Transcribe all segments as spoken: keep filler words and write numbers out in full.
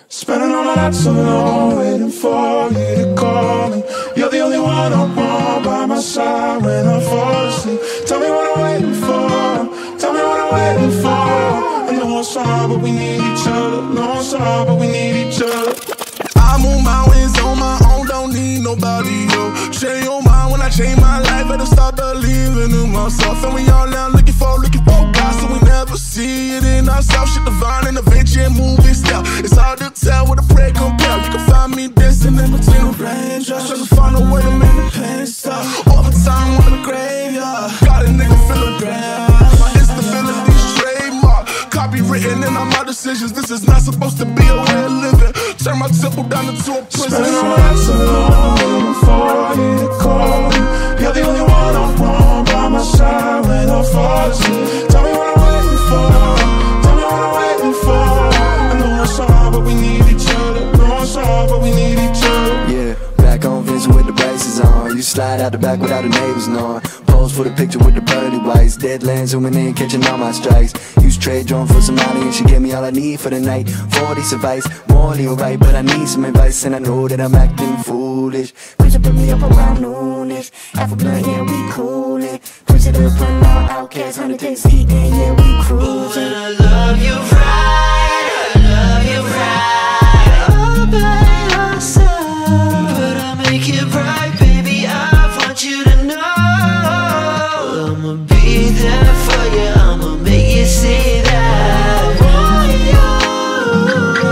Spending all my nights alone, waiting for you to call me. You're the only one I want by my side when I fall asleep. Tell me what I'm waiting for, tell me what I'm waiting for. I know it's hard, but we need each other. No, it's hard, but we need each other. I move mountains on my own, don't need nobody, yo. Change your mind when I change my life, better start believing in myself. And we all now looking for, looking for God, so we never see it in ourselves. Shit divine and adventure and movie style. It's hard to tell what a prayer compare. You can find me dancing in between the raindrops, trying to find a way to make the pain stop. Overtime on the graveyard, got a nigga feeling grand. My instability's trademark, copywritten in all my decisions. This is not supposed to be a way of living. Turn my temple down into a prison. Spending all my nights alone, waiting for you to call me. You're the only one I want by my side when I fall asleep. Tell me what I'm waiting for, tell me what I'm waiting for. I know it's hard, but we need each other. No, it's hard, but we need each other. Yeah, back on Vincent with the braces on. You slide out the back without the neighbors knowing. Pose for the picture with the pearly whites. Deadlands zooming in, catching all my strikes. Use trade drone for some money and she gave me all I need for the night. forty advice, morally alright, but I need some advice and I know that I'm acting foolish. Push it, put me up around noonish. Half a blunt, yeah, we coolin'. Push it up, run out, outcast, hundred days eating, yeah, we cruising. I love you right, I love you right. All by yourself, but I'll make it right, baby. I want you to know I'ma be there for you, I'ma make you see that I want you,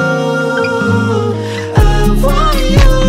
I want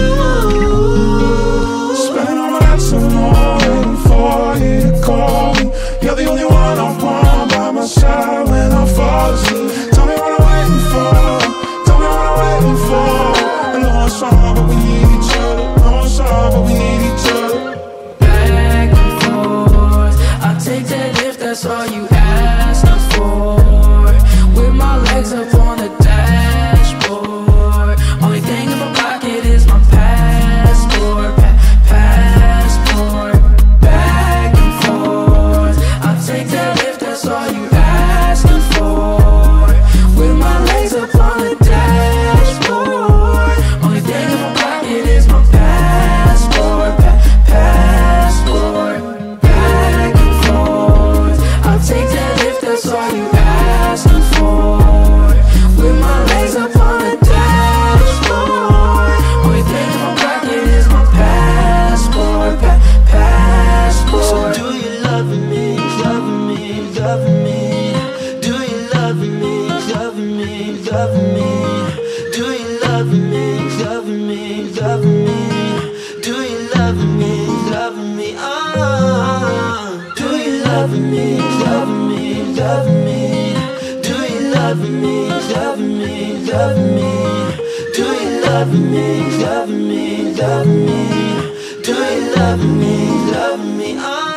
you. Spending all my nights alone, waiting for you to call me. You're the only one I want by my side when I fall asleep. Tell me what I'm waiting for, tell me what I'm waiting for. I know it's hard, but we need each other. No, it's hard, but we need each other. Back and forth, I'll take that if that's all you ask for. With my legs up on the dashboard, only thing in my pocket is my passport, pa passport. Back and forth, I'll take that if that's all you ask for. With my legs up on the dashboard, only thing in my pocket is my passport, pa passport. Back and forth, I'll take that if that's all you ask for. With my legs up on the dashboard, only thing in my pocket is my passport, pa passport. So do you love me, love me, love me? Do you love me, love me, love me? Do you love me, love me, love me? Do you love me, love me? Oh, do you love me, love me, love me? Do you love me, love me, love me? Do you love me, love me, love me? Do you love me, love me? Oh.